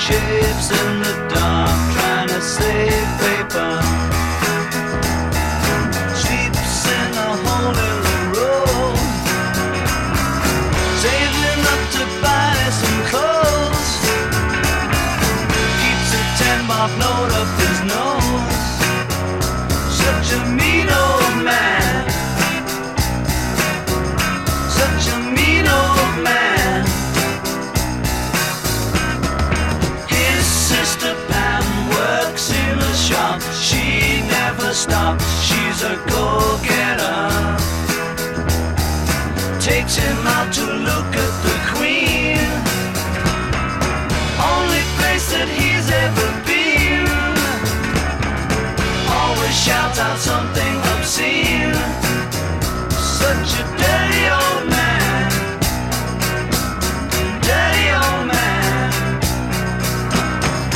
shapes in the dark, trying to save paper. Sleeps in a hole in the road, saving up to buy some clothes. Keeps a 10-mark note up his nose. Such a mean old man. Such a mean old man. His sister Pam works in a shop. She never stops, she's a go-getter. Takes him out to look at the Queen, only place that he's ever been. Always shouts out something obscene. Such a dirty old